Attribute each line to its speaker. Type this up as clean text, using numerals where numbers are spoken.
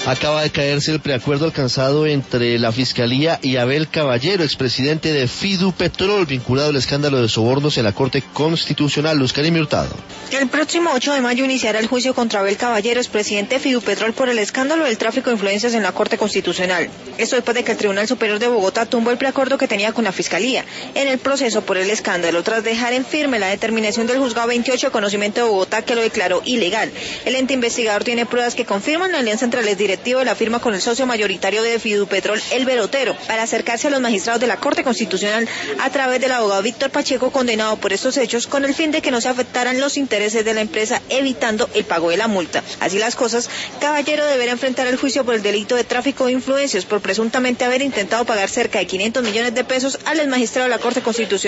Speaker 1: Acaba de caerse el preacuerdo alcanzado entre la Fiscalía y Abel Caballero, expresidente de Fidupetrol, vinculado al escándalo de sobornos en la Corte Constitucional. Luz Karime Hurtado.
Speaker 2: El próximo 8 de mayo iniciará el juicio contra Abel Caballero, expresidente de Fidupetrol, por el escándalo del tráfico de influencias en la Corte Constitucional. Esto después de que el Tribunal Superior de Bogotá tumbó el preacuerdo que tenía con la Fiscalía en el proceso por el escándalo, tras dejar en firme la determinación del Juzgado 28 de Conocimiento de Bogotá, que lo declaró ilegal. El ente investigador tiene pruebas que confirman la alianza entre el directivo de la firma con el socio mayoritario de Fidupetrol, Elber Otero, para acercarse a los magistrados de la Corte Constitucional a través del abogado Víctor Pacheco, condenado por estos hechos, con el fin de que no se afectaran los intereses de la empresa, evitando el pago de la multa. Así las cosas, Caballero deberá enfrentar el juicio por el delito de tráfico de influencias por presuntamente haber intentado pagar cerca de 500 millones de pesos al exmagistrado de la Corte Constitucional.